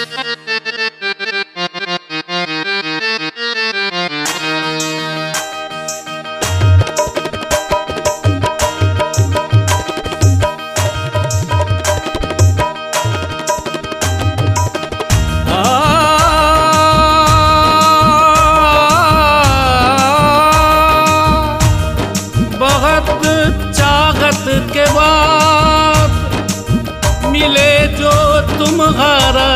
के बाद मिले जो तुम्हारा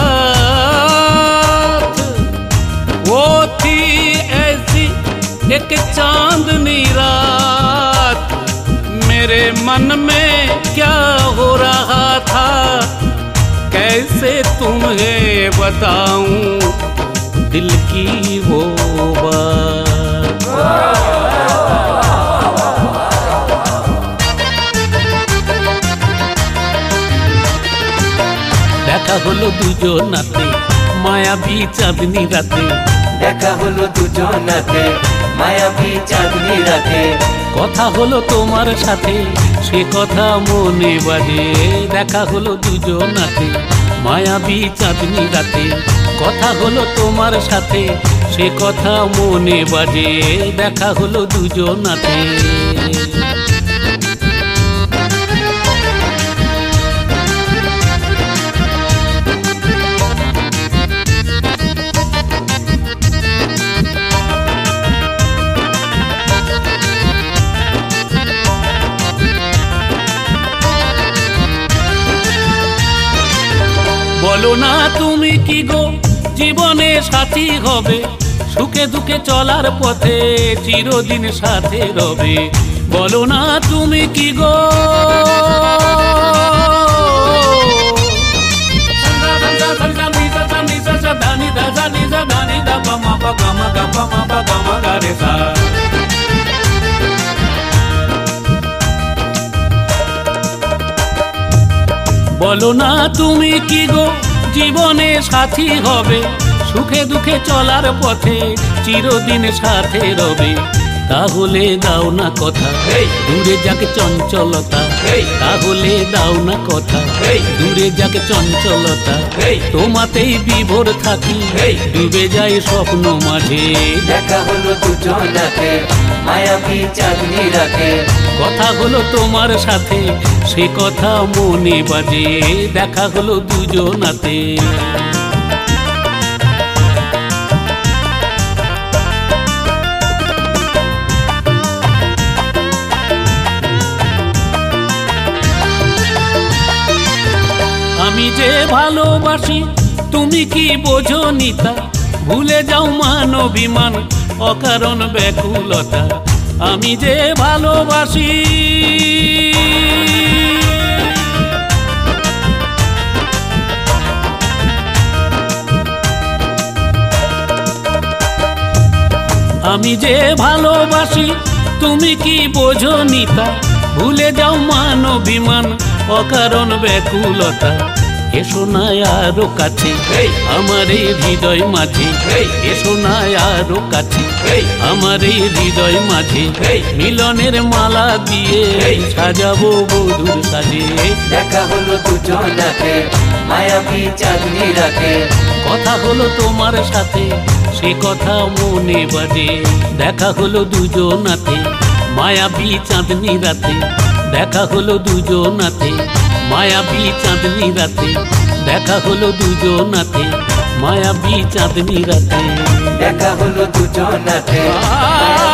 साथ, वो थी ऐसी एक चांदनी रात। मेरे मन में क्या हो रहा था कैसे तुम्हें बताऊं दिल की वो बात। দেখা হলো দুজনাতে মায়াবী চাঁদনি রাতে, দেখা হলো দুজনাতে মায়াবী চাঁদনি রাতে। কথা হলো তোমার সাথে সে কথা মনে বাজে। দেখা হলো দুজনাতে মায়াবী চাঁদনি রাতে, কথা হলো তোমার সাথে সে কথা মনে বাজে। দেখা হলো দুজনাতে। বলো না তুমি কি গো জীবনে সাথী হবে, সুখে দুঃখে চলার পথে চিরদিন সাথে রবে। বলো না তুমি কি গো বলো না তুমি কি গো জীবনে সাথী হবে, সুখে দুঃখে চলার পথে চিরদিন সাথে রবে। তাহলে দাও না কথা দূরে যাকে চঞ্চলতা, তাহলে দাও না কথা দূরে যাকে চঞ্চলতা। তোমাতেই বিভোর থাকি ডুবে যায় স্বপ্ন মাঝে। দেখা হলো দুজনাতে মায়াবী চাঁদনি রাতে, কথা হলো তোমার সাথে সে কথা মনে বাজে। দেখা হলো দুজনাতে। আমি যে ভালোবাসি তুমি কি বোঝো নিতা, ভুলে যাও মান অভিমান অকারণ ব্যাকুলতা। আমি যে ভালোবাসি আমি যে ভালোবাসি তুমি কি বোঝো নিতা, ভুলে যাও মান অভিমান অকারণ ব্যাকুলতা। এসো না আরো কাছে আমার এই হৃদয় মাঝে, এসো না আরো কাছে আমার এই হৃদয় মাঝে। মিলনের মালা দিয়ে সাজাবো বধুর সাজে। দেখা হলো দুজনাতে মায়াবী চাঁদনি রাতে, কথা হলো তোমার সাথে সে কথা মনে বাজে। দেখা হলো দুজনাতে মায়াবী চাঁদনি রাতে, দেখা হলো দুজনাতে মায়াবী চাঁদনি রাতে। দেখা হলো দুজনাতে মায়াবী চাঁদনি রাতে। দেখা হলো দুজনাতে।